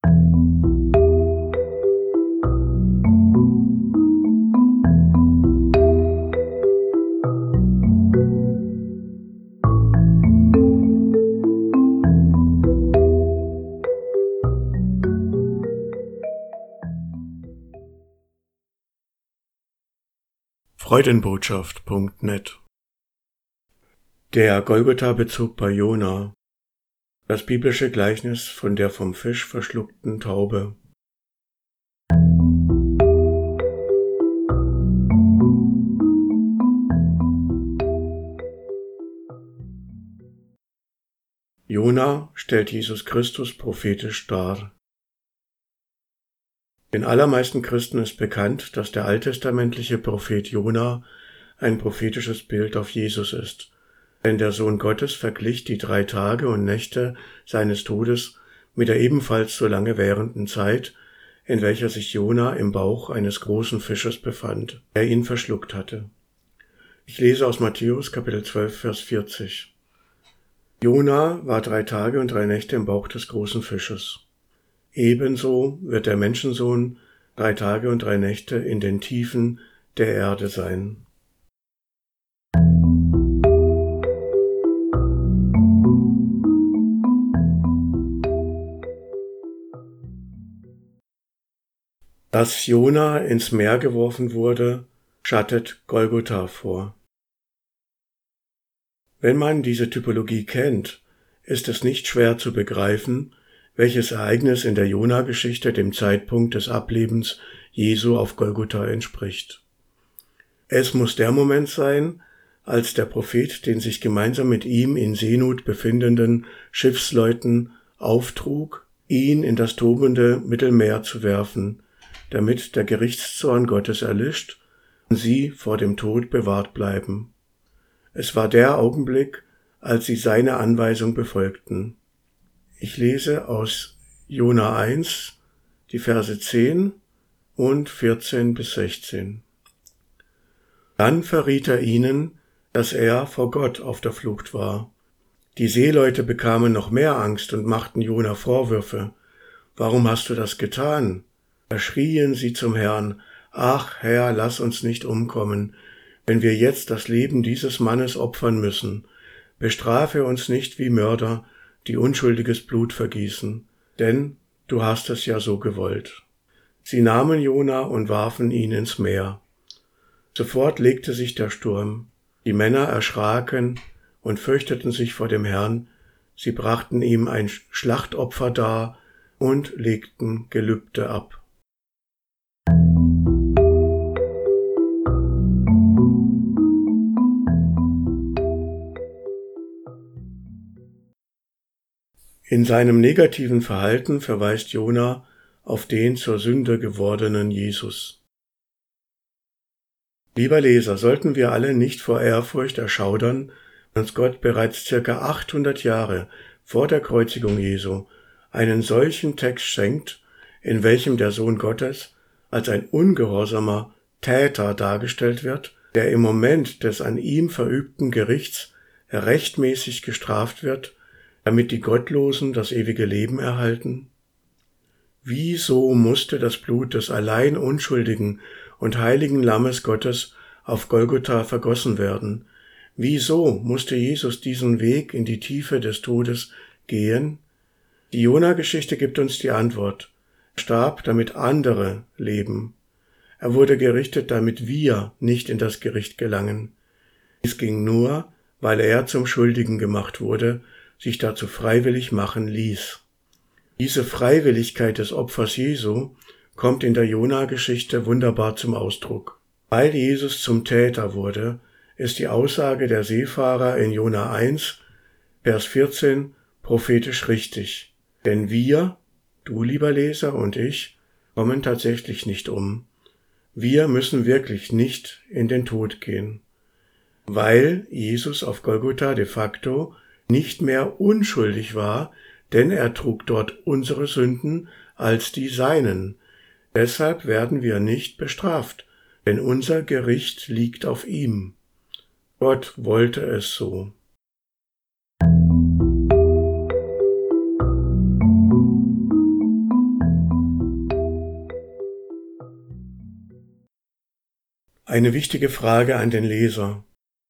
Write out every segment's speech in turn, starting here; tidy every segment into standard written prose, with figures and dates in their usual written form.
Freudenbotschaft.net. Der Golgotha-Bezug bei Jona. Das biblische Gleichnis von der vom Fisch verschluckten Taube. Jona stellt Jesus Christus prophetisch dar. Den allermeisten Christen ist bekannt, dass der alttestamentliche Prophet Jona ein prophetisches Bild auf Jesus ist, denn der Sohn Gottes verglich die 3 Tage und Nächte seines Todes mit der ebenfalls so lange währenden Zeit, in welcher sich Jona im Bauch eines großen Fisches befand, der ihn verschluckt hatte. Ich lese aus Matthäus Kapitel 12, Vers 40. Jona war 3 Tage und 3 Nächte im Bauch des großen Fisches. Ebenso wird der Menschensohn 3 Tage und 3 Nächte in den Tiefen der Erde sein. Dass Jona ins Meer geworfen wurde, schattet Golgotha vor. Wenn man diese Typologie kennt, ist es nicht schwer zu begreifen, welches Ereignis in der Jona-Geschichte dem Zeitpunkt des Ablebens Jesu auf Golgotha entspricht. Es muss der Moment sein, als der Prophet den sich gemeinsam mit ihm in Seenot befindenden Schiffsleuten auftrug, ihn in das tobende Mittelmeer zu werfen, damit der Gerichtszorn Gottes erlischt und sie vor dem Tod bewahrt bleiben. Es war der Augenblick, als sie seine Anweisung befolgten. Ich lese aus Jona 1, die Verse 10 und 14 bis 16. Dann verriet er ihnen, dass er vor Gott auf der Flucht war. Die Seeleute bekamen noch mehr Angst und machten Jona Vorwürfe. Warum hast du das getan? Da schrien sie zum Herrn, ach Herr, lass uns nicht umkommen, wenn wir jetzt das Leben dieses Mannes opfern müssen. Bestrafe uns nicht wie Mörder, die unschuldiges Blut vergießen, denn du hast es ja so gewollt. Sie nahmen Jona und warfen ihn ins Meer. Sofort legte sich der Sturm. Die Männer erschraken und fürchteten sich vor dem Herrn. Sie brachten ihm ein Schlachtopfer dar und legten Gelübde ab. In seinem negativen Verhalten verweist Jona auf den zur Sünde gewordenen Jesus. Lieber Leser, sollten wir alle nicht vor Ehrfurcht erschaudern, wenn uns Gott bereits ca. 800 Jahre vor der Kreuzigung Jesu einen solchen Text schenkt, in welchem der Sohn Gottes als ein ungehorsamer Täter dargestellt wird, der im Moment des an ihm verübten Gerichts rechtmäßig gestraft wird, damit die Gottlosen das ewige Leben erhalten? Wieso musste das Blut des allein unschuldigen und heiligen Lammes Gottes auf Golgotha vergossen werden? Wieso musste Jesus diesen Weg in die Tiefe des Todes gehen? Die Jona-Geschichte gibt uns die Antwort. Er starb, damit andere leben. Er wurde gerichtet, damit wir nicht in das Gericht gelangen. Dies ging nur, weil er zum Schuldigen gemacht wurde, sich dazu freiwillig machen ließ. Diese Freiwilligkeit des Opfers Jesu kommt in der Jona-Geschichte wunderbar zum Ausdruck. Weil Jesus zum Täter wurde, ist die Aussage der Seefahrer in Jona 1, Vers 14, prophetisch richtig. Denn wir, du lieber Leser und ich, kommen tatsächlich nicht um. Wir müssen wirklich nicht in den Tod gehen, weil Jesus auf Golgotha de facto nicht mehr unschuldig war, denn er trug dort unsere Sünden als die seinen. Deshalb werden wir nicht bestraft, denn unser Gericht liegt auf ihm. Gott wollte es so. Eine wichtige Frage an den Leser.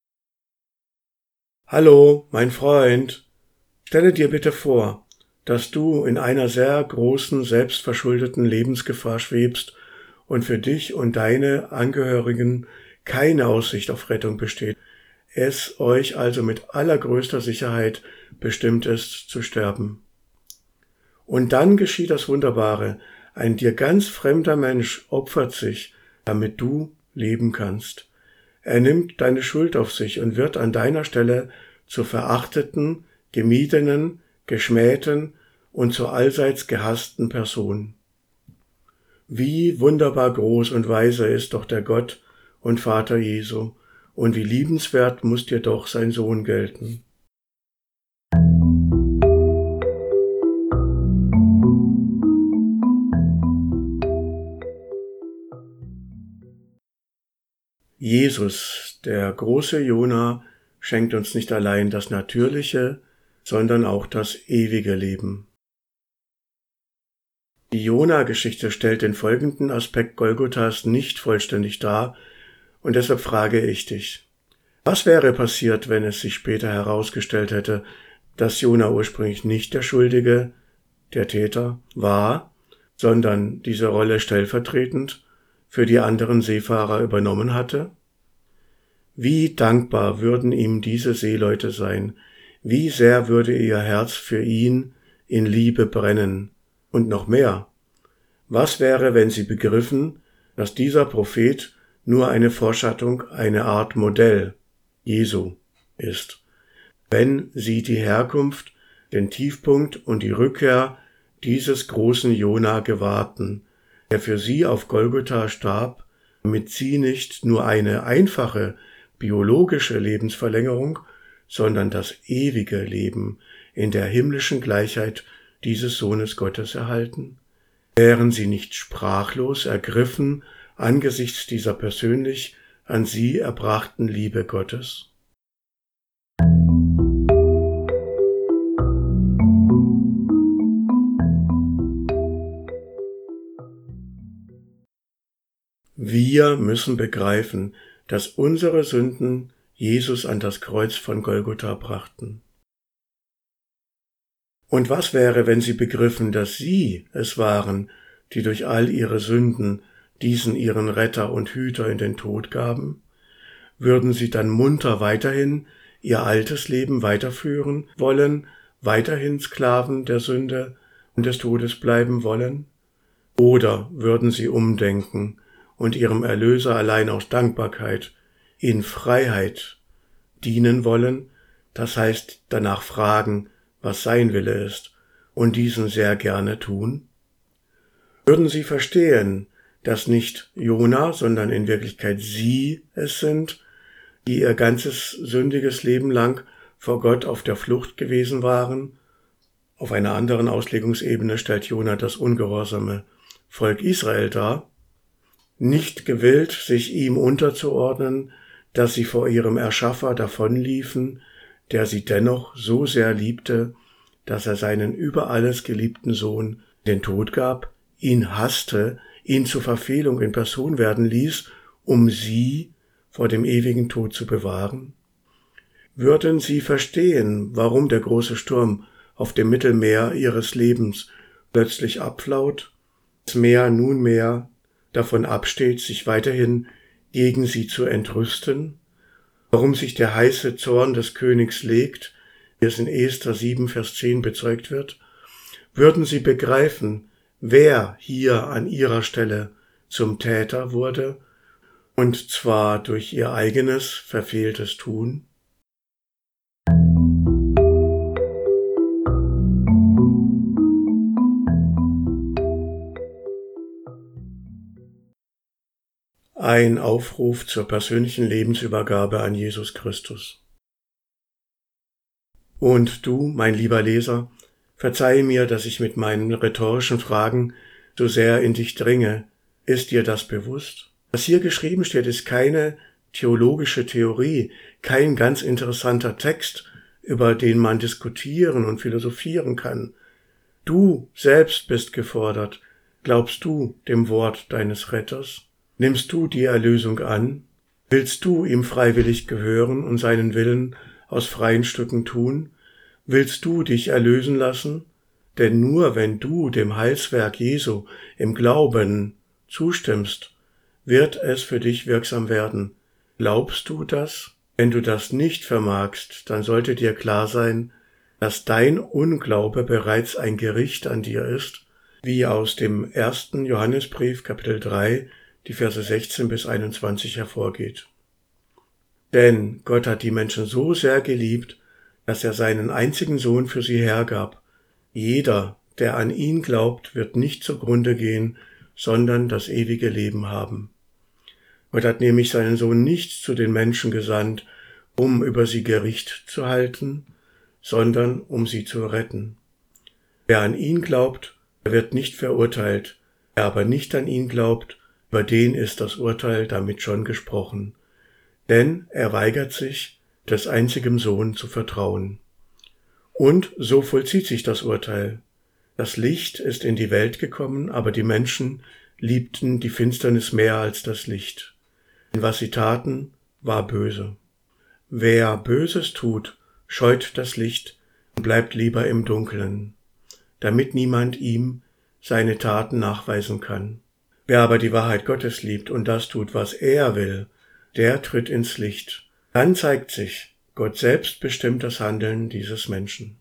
Hallo, mein Freund, stelle dir bitte vor, dass du in einer sehr großen, selbstverschuldeten Lebensgefahr schwebst und für dich und deine Angehörigen keine Aussicht auf Rettung besteht. Es euch also mit allergrößter Sicherheit bestimmt ist, zu sterben. Und dann geschieht das Wunderbare. Ein dir ganz fremder Mensch opfert sich, damit du leben kannst. Er nimmt deine Schuld auf sich und wird an deiner Stelle zur verachteten, gemiedenen, geschmähten und zur allseits gehassten Person. Wie wunderbar groß und weise ist doch der Gott und Vater Jesu, und wie liebenswert muss dir doch sein Sohn gelten. Jesus, der große Jona, schenkt uns nicht allein das natürliche, sondern auch das ewige Leben. Die Jona-Geschichte stellt den folgenden Aspekt Golgothas nicht vollständig dar, und deshalb frage ich dich, was wäre passiert, wenn es sich später herausgestellt hätte, dass Jona ursprünglich nicht der Schuldige, der Täter, war, sondern diese Rolle stellvertretend für die anderen Seefahrer übernommen hatte? Wie dankbar würden ihm diese Seeleute sein, wie sehr würde ihr Herz für ihn in Liebe brennen. Und noch mehr, was wäre, wenn sie begriffen, dass dieser Prophet nur eine Vorschattung, eine Art Modell Jesu ist, wenn sie die Herkunft, den Tiefpunkt und die Rückkehr dieses großen Jona gewahrten, der für sie auf Golgotha starb, damit sie nicht nur eine einfache biologische Lebensverlängerung, sondern das ewige Leben in der himmlischen Gleichheit dieses Sohnes Gottes erhalten? Wären sie nicht sprachlos ergriffen angesichts dieser persönlich an sie erbrachten Liebe Gottes? Wir müssen begreifen, dass unsere Sünden Jesus an das Kreuz von Golgotha brachten. Und was wäre, wenn sie begriffen, dass sie es waren, die durch all ihre Sünden diesen ihren Retter und Hüter in den Tod gaben? Würden sie dann munter weiterhin ihr altes Leben weiterführen wollen, weiterhin Sklaven der Sünde und des Todes bleiben wollen? Oder würden sie umdenken und ihrem Erlöser allein aus Dankbarkeit in Freiheit dienen wollen, das heißt danach fragen, was sein Wille ist, und diesen sehr gerne tun? Würden sie verstehen, dass nicht Jona, sondern in Wirklichkeit sie es sind, die ihr ganzes sündiges Leben lang vor Gott auf der Flucht gewesen waren? Auf einer anderen Auslegungsebene stellt Jona das ungehorsame Volk Israel dar, nicht gewillt, sich ihm unterzuordnen, dass sie vor ihrem Erschaffer davonliefen, der sie dennoch so sehr liebte, dass er seinen über alles geliebten Sohn den Tod gab, ihn hasste, ihn zur Verfehlung in Person werden ließ, um sie vor dem ewigen Tod zu bewahren? Würden sie verstehen, warum der große Sturm auf dem Mittelmeer ihres Lebens plötzlich abflaut, das Meer nunmehr davon absteht, sich weiterhin gegen sie zu entrüsten, warum sich der heiße Zorn des Königs legt, wie es in Ester 7, Vers 10 bezeugt wird? Würden sie begreifen, wer hier an ihrer Stelle zum Täter wurde, und zwar durch ihr eigenes verfehltes Tun? Ein Aufruf zur persönlichen Lebensübergabe an Jesus Christus. Und du, mein lieber Leser, verzeihe mir, dass ich mit meinen rhetorischen Fragen so sehr in dich dringe. Ist dir das bewusst? Was hier geschrieben steht, ist keine theologische Theorie, kein ganz interessanter Text, über den man diskutieren und philosophieren kann. Du selbst bist gefordert. Glaubst du dem Wort deines Retters? Nimmst du die Erlösung an? Willst du ihm freiwillig gehören und seinen Willen aus freien Stücken tun? Willst du dich erlösen lassen? Denn nur wenn du dem Heilswerk Jesu im Glauben zustimmst, wird es für dich wirksam werden. Glaubst du das? Wenn du das nicht vermagst, dann sollte dir klar sein, dass dein Unglaube bereits ein Gericht an dir ist, wie aus dem 1. Johannesbrief, Kapitel 3, die Verse 16 bis 21 hervorgeht. Denn Gott hat die Menschen so sehr geliebt, dass er seinen einzigen Sohn für sie hergab. Jeder, der an ihn glaubt, wird nicht zugrunde gehen, sondern das ewige Leben haben. Gott hat nämlich seinen Sohn nicht zu den Menschen gesandt, um über sie Gericht zu halten, sondern um sie zu retten. Wer an ihn glaubt, der wird nicht verurteilt. Wer aber nicht an ihn glaubt, über den ist das Urteil damit schon gesprochen. Denn er weigert sich, des einzigen Sohn zu vertrauen. Und so vollzieht sich das Urteil. Das Licht ist in die Welt gekommen, aber die Menschen liebten die Finsternis mehr als das Licht. Denn was sie taten, war böse. Wer Böses tut, scheut das Licht und bleibt lieber im Dunkeln, damit niemand ihm seine Taten nachweisen kann. Wer aber die Wahrheit Gottes liebt und das tut, was er will, der tritt ins Licht. Dann zeigt sich, Gott selbst bestimmt das Handeln dieses Menschen.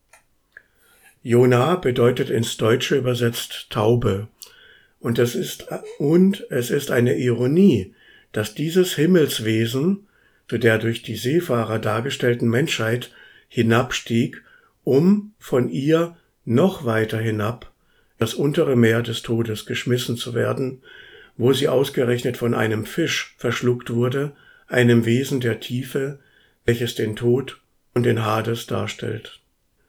Jona bedeutet ins Deutsche übersetzt Taube. Und es ist eine Ironie, dass dieses Himmelswesen zu der durch die Seefahrer dargestellten Menschheit hinabstieg, um von ihr noch weiter hinab, das untere Meer des Todes, geschmissen zu werden, wo sie ausgerechnet von einem Fisch verschluckt wurde, einem Wesen der Tiefe, welches den Tod und den Hades darstellt.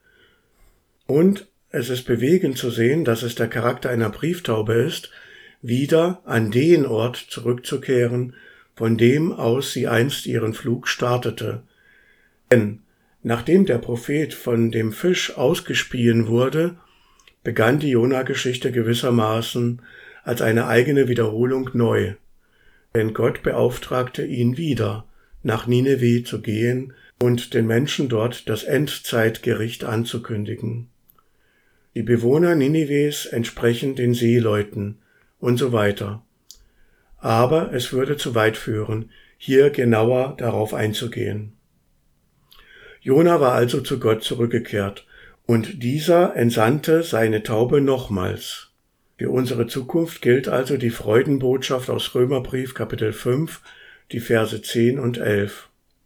Und es ist bewegend zu sehen, dass es der Charakter einer Brieftaube ist, wieder an den Ort zurückzukehren, von dem aus sie einst ihren Flug startete. Denn nachdem der Prophet von dem Fisch ausgespien wurde, begann die Jona-Geschichte gewissermaßen als eine eigene Wiederholung neu. Denn Gott beauftragte ihn wieder, nach Nineveh zu gehen und den Menschen dort das Endzeitgericht anzukündigen. Die Bewohner Ninives entsprechen den Seeleuten und so weiter. Aber es würde zu weit führen, hier genauer darauf einzugehen. Jona war also zu Gott zurückgekehrt, und dieser entsandte seine Taube nochmals. Für unsere Zukunft gilt also die Freudenbotschaft aus Römerbrief Kapitel 5, die Verse 10 und 11.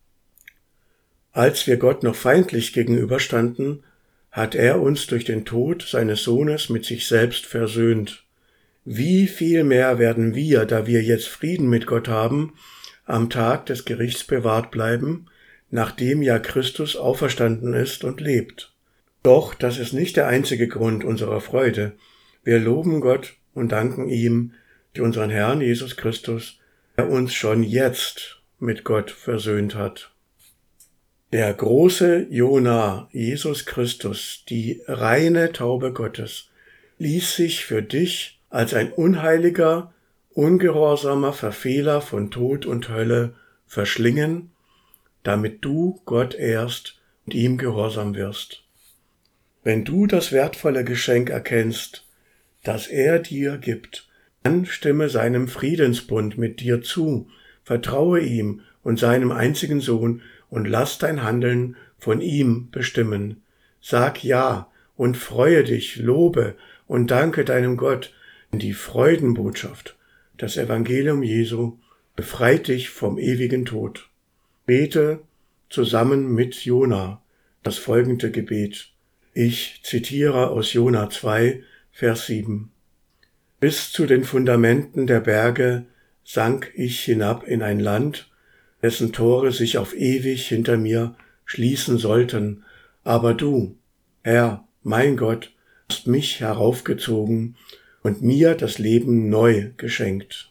Als wir Gott noch feindlich gegenüberstanden, hat er uns durch den Tod seines Sohnes mit sich selbst versöhnt. Wie viel mehr werden wir, da wir jetzt Frieden mit Gott haben, am Tag des Gerichts bewahrt bleiben, nachdem ja Christus auferstanden ist und lebt. Doch das ist nicht der einzige Grund unserer Freude. Wir loben Gott und danken ihm für unseren Herrn Jesus Christus, der uns schon jetzt mit Gott versöhnt hat. Der große Jona, Jesus Christus, die reine Taube Gottes, ließ sich für dich als ein unheiliger, ungehorsamer Verfehler von Tod und Hölle verschlingen, damit du Gott ehrst und ihm gehorsam wirst. Wenn du das wertvolle Geschenk erkennst, das er dir gibt, dann stimme seinem Friedensbund mit dir zu, vertraue ihm und seinem einzigen Sohn und lass dein Handeln von ihm bestimmen. Sag ja und freue dich, lobe und danke deinem Gott, denn die Freudenbotschaft, das Evangelium Jesu, befreit dich vom ewigen Tod. Bete zusammen mit Jona das folgende Gebet. Ich zitiere aus Jona 2, Vers 7. Bis zu den Fundamenten der Berge sank ich hinab in ein Land, dessen Tore sich auf ewig hinter mir schließen sollten. Aber du, Herr, mein Gott, hast mich heraufgezogen und mir das Leben neu geschenkt.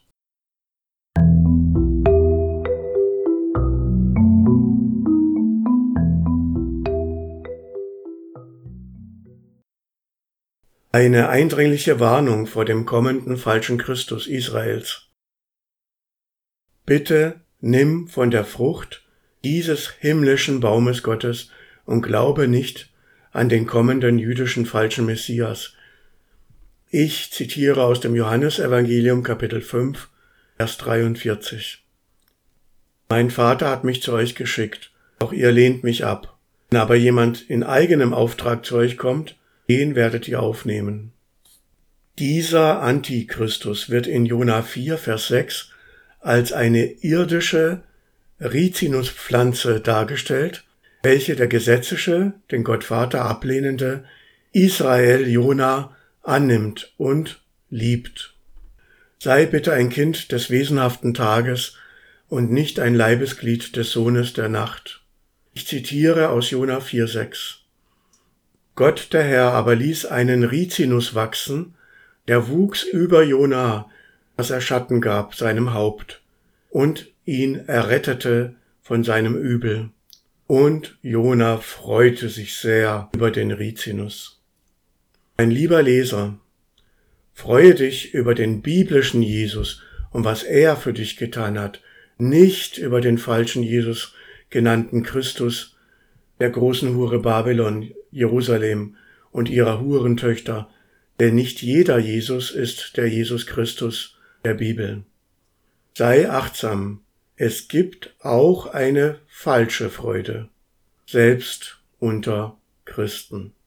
Eine eindringliche Warnung vor dem kommenden falschen Christus Israels. Bitte nimm von der Frucht dieses himmlischen Baumes Gottes und glaube nicht an den kommenden jüdischen falschen Messias. Ich zitiere aus dem Johannesevangelium Kapitel 5, Vers 43. Mein Vater hat mich zu euch geschickt, doch ihr lehnt mich ab. Wenn aber jemand in eigenem Auftrag zu euch kommt, den werdet ihr aufnehmen. Dieser Antichristus wird in Jona 4, Vers 6 als eine irdische Rizinuspflanze dargestellt, welche der gesetzliche, den Gottvater ablehnende Israel Jona annimmt und liebt. Sei bitte ein Kind des wesenhaften Tages und nicht ein Leibesglied des Sohnes der Nacht. Ich zitiere aus Jona 4,6. Gott der Herr aber ließ einen Rizinus wachsen, der wuchs über Jona, dass er Schatten gab seinem Haupt und ihn errettete von seinem Übel. Und Jona freute sich sehr über den Rizinus. Mein lieber Leser, freue dich über den biblischen Jesus und was er für dich getan hat, nicht über den falschen Jesus genannten Christus, der großen Hure Babylon, Jerusalem und ihrer Hurentöchter, denn nicht jeder Jesus ist der Jesus Christus der Bibel. Sei achtsam, es gibt auch eine falsche Freude, selbst unter Christen.